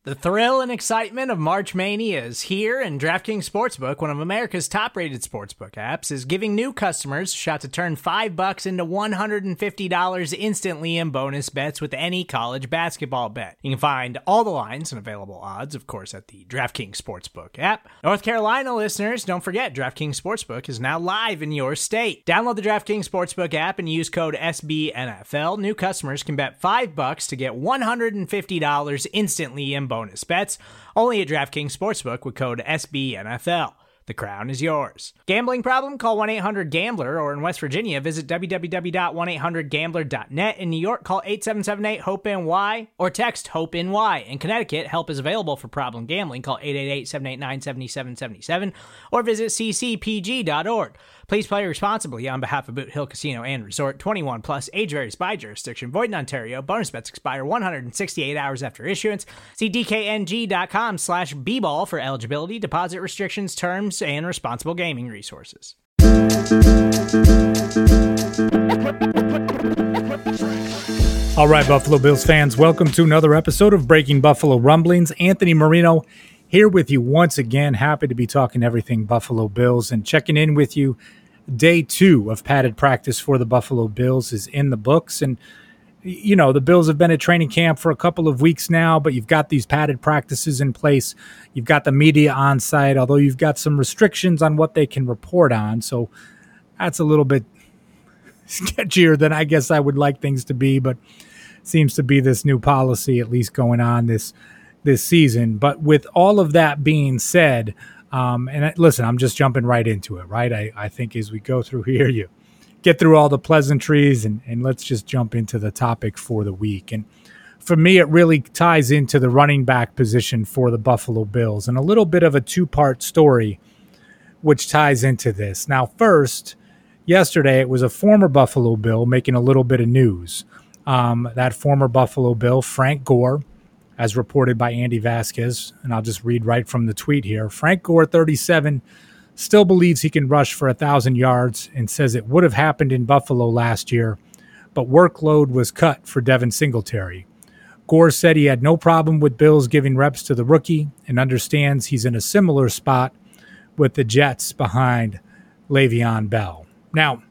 The thrill and excitement of March Mania is here, and DraftKings Sportsbook, one of America's top-rated sportsbook apps, is giving new customers a shot to turn $5 into $150 instantly in bonus bets with any college basketball bet. You can find all the lines and available odds, of course, at the DraftKings Sportsbook app. North Carolina listeners, don't forget, DraftKings Sportsbook is now live in your state. Download the DraftKings Sportsbook app and use code SBNFL. New customers can bet $5 to get $150 instantly in bonus bets, only at DraftKings Sportsbook with code SBNFL. The crown is yours. Gambling problem? Call 1-800-GAMBLER, or in West Virginia, visit www.1800gambler.net. In New York, call 877-8-HOPE-NY or text HOPE-NY. In Connecticut, help is available for problem gambling. Call 888-789-7777 or visit ccpg.org. Please play responsibly on behalf of Boot Hill Casino and Resort. 21 plus, age varies by jurisdiction. Void in Ontario. Bonus bets expire 168 hours after issuance. See dkng.com/bball for eligibility, deposit restrictions, terms, and responsible gaming resources. All right, Buffalo Bills fans, welcome to another episode of Breaking Buffalo Rumblings. Anthony Marino here with you once again. Happy to be talking everything Buffalo Bills and checking in with you. Day 2 of padded practice for the Buffalo Bills is in the books. And, you know, the Bills have been at training camp for a couple of weeks now, but you've got these padded practices in place. You've got the media on site, although you've got some restrictions on what they can report on. So that's a little bit sketchier than I guess I would like things to be, but seems to be this new policy at least going on this season. But with all of that being said, listen, I'm just jumping right into it, right? I think as we go through here, you get through all the pleasantries and let's just jump into the topic for the week. And for me, it really ties into the running back position for the Buffalo Bills and a little bit of a two-part story which ties into this. Now, first, yesterday it was a former Buffalo Bill making a little bit of news. That former Buffalo Bill, Frank Gore, as reported by Andy Vasquez, and I'll just read right from the tweet here. Frank Gore, 37, still believes he can rush for 1,000 yards and says it would have happened in Buffalo last year, but workload was cut for Devin Singletary. Gore said he had no problem with Bills giving reps to the rookie and understands he's in a similar spot with the Jets behind Le'Veon Bell. Now,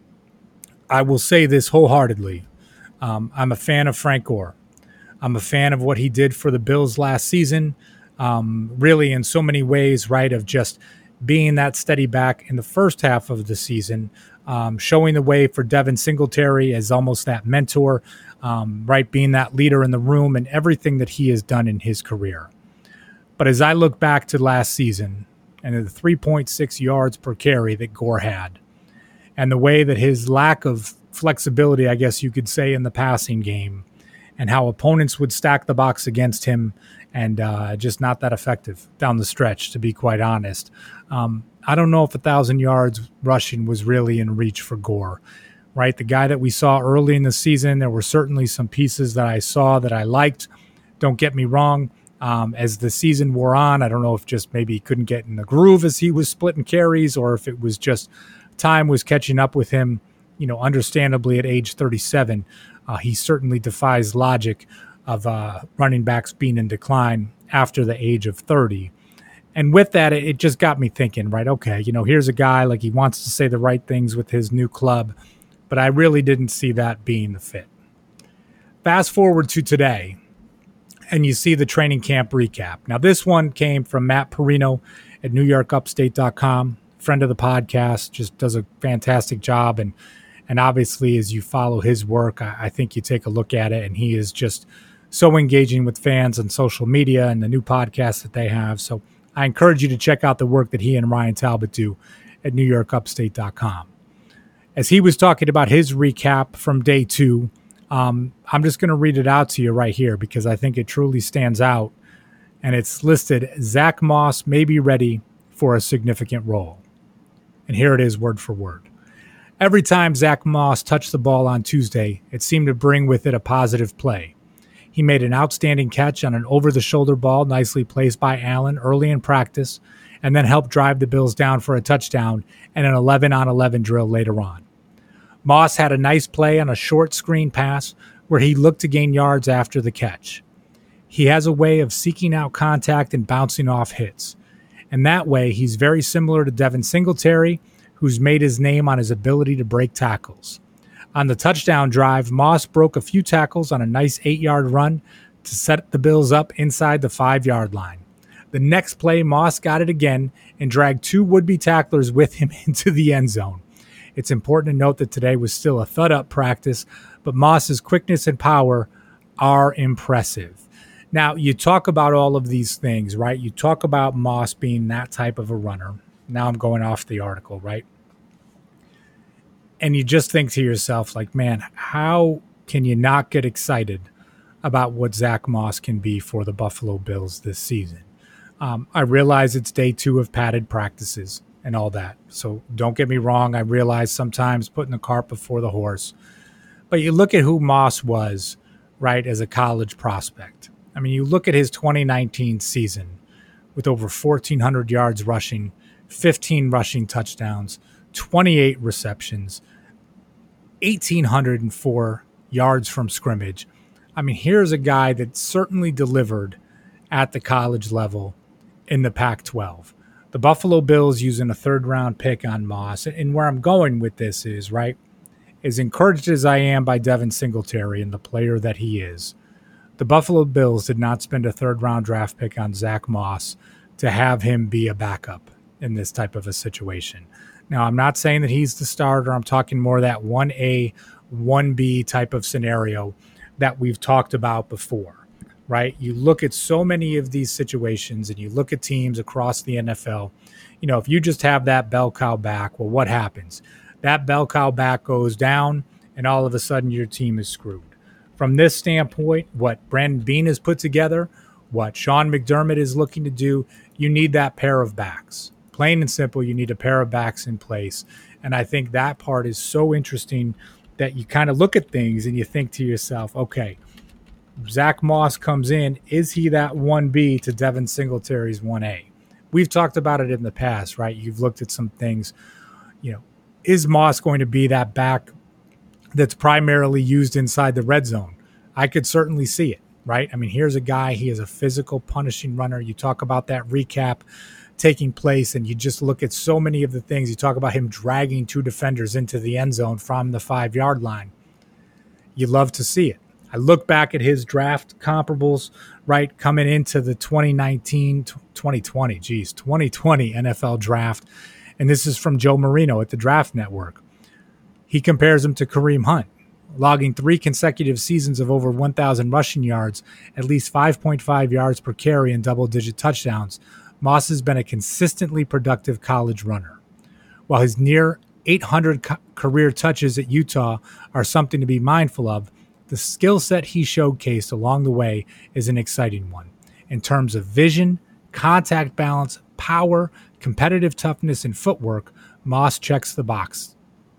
I will say this wholeheartedly. I'm a fan of Frank Gore. I'm a fan of what he did for the Bills last season, really in so many ways, right, of just being that steady back in the first half of the season, showing the way for Devin Singletary as almost that mentor, right, being that leader in the room and everything that he has done in his career. But as I look back to last season and the 3.6 yards per carry that Gore had and the way that his lack of flexibility, I guess you could say, in the passing game, and how opponents would stack the box against him and just not that effective down the stretch, to be quite honest. I don't know if 1,000 yards rushing was really in reach for Gore, right? The guy that we saw early in the season, there were certainly some pieces that I saw that I liked. Don't get me wrong. As the season wore on, I don't know if just maybe he couldn't get in the groove as he was splitting carries or if it was just time was catching up with him, you know, understandably at age 37. He certainly defies logic of running backs being in decline after the age of 30. And with that, it just got me thinking, right, okay, you know, here's a guy, like, he wants to say the right things with his new club, but I really didn't see that being the fit. Fast forward to today, and you see the training camp recap. Now, this one came from Matt Perino at NewYorkUpstate.com, friend of the podcast, just does a fantastic job. And obviously, as you follow his work, I think you take a look at it, and he is just so engaging with fans on social media and the new podcast that they have. So I encourage you to check out the work that he and Ryan Talbot do at NewYorkUpstate.com. As he was talking about his recap from day 2, I'm just going to read it out to you right here because I think it truly stands out. And it's listed, Zach Moss may be ready for a significant role. And here it is word for word. Every time Zach Moss touched the ball on Tuesday, it seemed to bring with it a positive play. He made an outstanding catch on an over-the-shoulder ball nicely placed by Allen early in practice, and then helped drive the Bills down for a touchdown and an 11-on-11 drill later on. Moss had a nice play on a short screen pass where he looked to gain yards after the catch. He has a way of seeking out contact and bouncing off hits. And that way, he's very similar to Devin Singletary, who's made his name on his ability to break tackles. On the touchdown drive, Moss broke a few tackles on a nice 8-yard run to set the Bills up inside the 5-yard line. The next play, Moss got it again and dragged 2 would-be tacklers with him into the end zone. It's important to note that today was still a thud-up practice, but Moss's quickness and power are impressive. Now, you talk about all of these things, right? You talk about Moss being that type of a runner. Now I'm going off the article, right? And you just think to yourself, like, man, how can you not get excited about what Zach Moss can be for the Buffalo Bills this season? I realize it's day 2 of padded practices and all that. So don't get me wrong. I realize sometimes putting the cart before the horse. But you look at who Moss was, right, as a college prospect. I mean, you look at his 2019 season with over 1,400 yards rushing, 15 rushing touchdowns, 28 receptions, 1,804 yards from scrimmage. I mean, here's a guy that certainly delivered at the college level in the Pac-12. The Buffalo Bills using a 3rd-round pick on Moss. And where I'm going with this is, right, as encouraged as I am by Devin Singletary and the player that he is, the Buffalo Bills did not spend a 3rd-round draft pick on Zach Moss to have him be a backup in this type of a situation. Now, I'm not saying that he's the starter. I'm talking more that 1A, 1B type of scenario that we've talked about before, right? You look at so many of these situations and you look at teams across the NFL. You know, if you just have that bell cow back, well, what happens? That bell cow back goes down and all of a sudden your team is screwed. From this standpoint, what Brandon Beane has put together, what Sean McDermott is looking to do, you need that pair of backs. Plain and simple, you need a pair of backs in place. And I think that part is so interesting that you kind of look at things and you think to yourself, okay, Zach Moss comes in. Is he that 1B to Devin Singletary's 1A? We've talked about it in the past, right? You've looked at some things, you know, is Moss going to be that back that's primarily used inside the red zone? I could certainly see it, right? I mean, here's a guy, he is a physical, punishing runner. You talk about that recap taking place, and you just look at so many of the things. You talk about him dragging 2 defenders into the end zone from the 5-yard line. You love to see it. I look back at his draft comparables, right, coming into the 2020 NFL draft, and this is from Joe Marino at the Draft Network. He compares him to Kareem Hunt, logging 3 consecutive seasons of over 1,000 rushing yards, at least 5.5 yards per carry, and double-digit touchdowns. Moss has been a consistently productive college runner. While his near 800 career touches at Utah are something to be mindful of, the skill set he showcased along the way is an exciting one. In terms of vision, contact balance, power, competitive toughness, and footwork, Moss checks the box.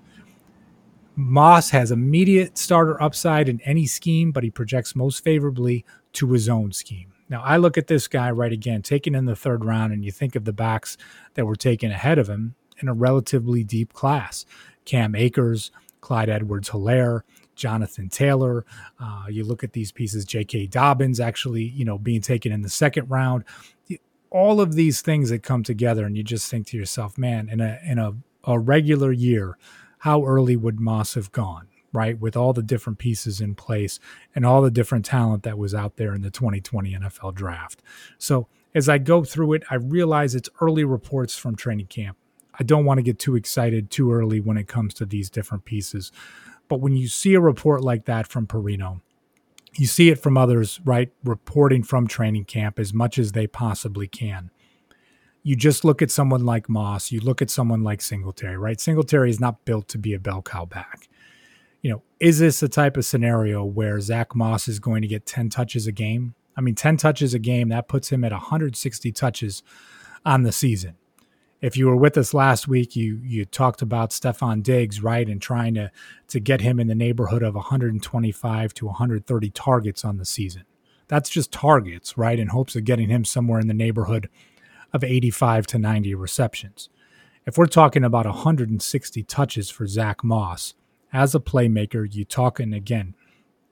Moss has immediate starter upside in any scheme, but he projects most favorably to his own scheme. Now, I look at this guy right again, taken in the 3rd round, and you think of the backs that were taken ahead of him in a relatively deep class. Cam Akers, Clyde Edwards-Helaire, Jonathan Taylor. You look at these pieces, J.K. Dobbins actually, you know, being taken in the 2nd round. All of these things that come together, and you just think to yourself, man, in a regular year, how early would Moss have gone, right? With all the different pieces in place and all the different talent that was out there in the 2020 NFL draft. So as I go through it, I realize it's early reports from training camp. I don't want to get too excited too early when it comes to these different pieces. But when you see a report like that from Perino, you see it from others, right? Reporting from training camp as much as they possibly can. You just look at someone like Moss, you look at someone like Singletary, right? Singletary is not built to be a bell cow back. You know, is this a type of scenario where Zach Moss is going to get 10 touches a game? I mean, 10 touches a game, that puts him at 160 touches on the season. If you were with us last week, you talked about Stefon Diggs, right, and trying to get him in the neighborhood of 125 to 130 targets on the season. That's just targets, right, in hopes of getting him somewhere in the neighborhood of 85 to 90 receptions. If we're talking about 160 touches for Zach Moss, as a playmaker, you're talking, again,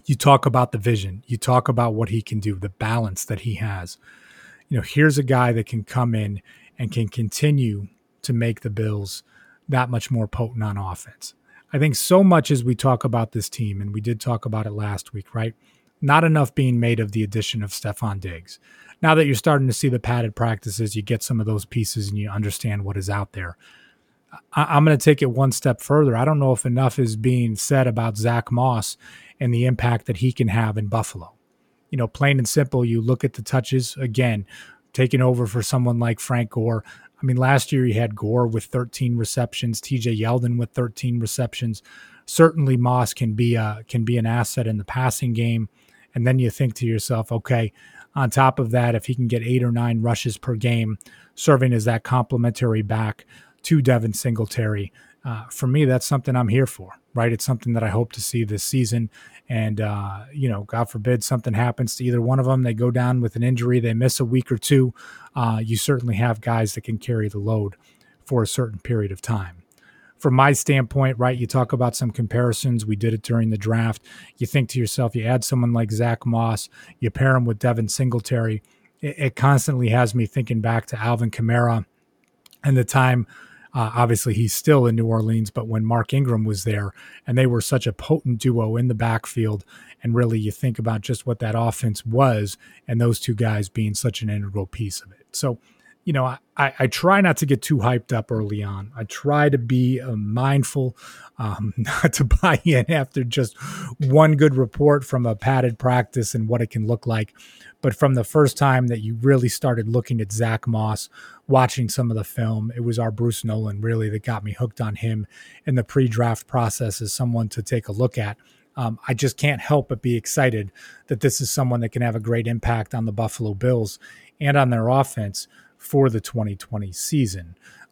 You talk about the vision. You talk about what he can do, the balance that he has. Here's a guy that can come in and can continue to make the Bills that much more potent on offense. I think so much as we talk about this team, and we did talk about it last week, right? Not enough being made of the addition of Stefon Diggs. Now that you're starting to see the padded practices, you get some of those pieces and you understand what is out there. I'm going to take it one step further. I don't know if enough is being said about Zach Moss and the impact that he can have in Buffalo. Plain and simple, you look at the touches, again, taking over for someone like Frank Gore. I mean, last year he had Gore with 13 receptions, TJ Yeldon with 13 receptions. Certainly Moss can be an asset in the passing game. And then you think to yourself, okay, on top of that, if he can get 8 or 9 rushes per game, serving as that complementary back to Devin Singletary, for me, that's something I'm here for, right? It's something that I hope to see this season. And, God forbid something happens to either one of them. They go down with an injury, they miss a week or two. You certainly have guys that can carry the load for a certain period of time. From my standpoint, right, you talk about some comparisons. We did it during the draft. You think to yourself, you add someone like Zach Moss, you pair him with Devin Singletary. It constantly has me thinking back to Alvin Kamara and the time. Obviously, he's still in New Orleans, but when Mark Ingram was there and they were such a potent duo in the backfield, and really you think about just what that offense was and those two guys being such an integral piece of it. So, I try not to get too hyped up early on. I try to be mindful, not to buy in after just one good report from a padded practice and what it can look like. But from the first time that you really started looking at Zach Moss, watching some of the film, it was our Bruce Nolan really that got me hooked on him in the pre-draft process as someone to take a look at. I just can't help but be excited that this is someone that can have a great impact on the Buffalo Bills and on their offense for the 2020 season.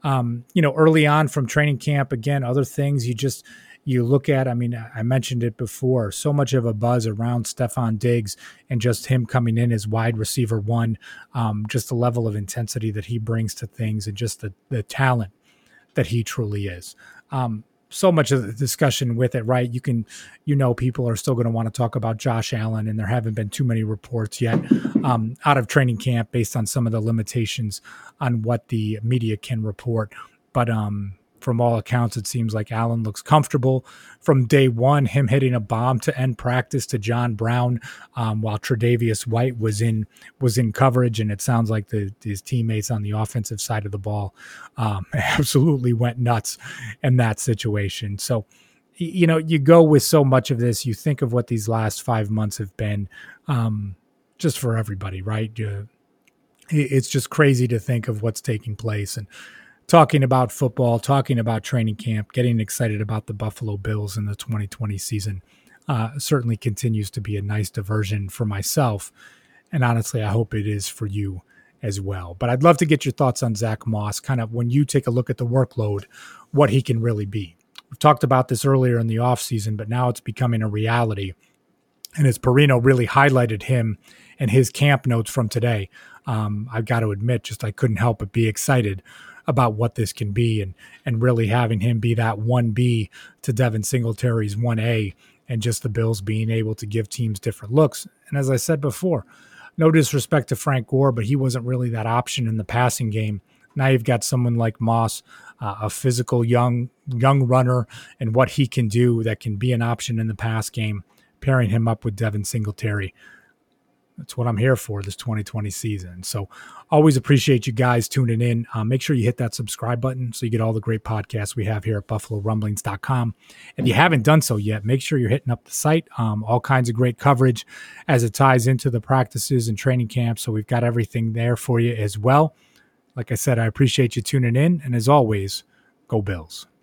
Early on from training camp, again, other things you look at. I mean, I mentioned it before, so much of a buzz around Stefon Diggs and just him coming in as wide receiver one, just the level of intensity that he brings to things and just the talent that he truly is. So much of the discussion with it, right? People are still going to want to talk about Josh Allen, and there haven't been too many reports yet out of training camp based on some of the limitations on what the media can report. But from all accounts, it seems like Allen looks comfortable from day one, him hitting a bomb to end practice to John Brown while Tre'Davious White was in coverage. And it sounds like his teammates on the offensive side of the ball absolutely went nuts in that situation. So, you go with so much of this, you think of what these last 5 months have been just for everybody, right? It's just crazy to think of what's taking place. And talking about football, talking about training camp, getting excited about the Buffalo Bills in the 2020 season certainly continues to be a nice diversion for myself. And honestly, I hope it is for you as well. But I'd love to get your thoughts on Zach Moss, kind of when you take a look at the workload, what he can really be. We've talked about this earlier in the offseason, but now it's becoming a reality. And as Perino really highlighted him and his camp notes from today, I've got to admit, I couldn't help but be excited about what this can be and really having him be that 1B to Devin Singletary's 1A and just the Bills being able to give teams different looks. And as I said before, no disrespect to Frank Gore, but he wasn't really that option in the passing game. Now you've got someone like Moss, a physical young runner, and what he can do that can be an option in the pass game, pairing him up with Devin Singletary. That's what I'm here for this 2020 season. So always appreciate you guys tuning in. Make sure you hit that subscribe button so you get all the great podcasts we have here at BuffaloRumblings.com. If you haven't done so yet, make sure you're hitting up the site. All kinds of great coverage as it ties into the practices and training camps. So we've got everything there for you as well. Like I said, I appreciate you tuning in. And as always, go Bills.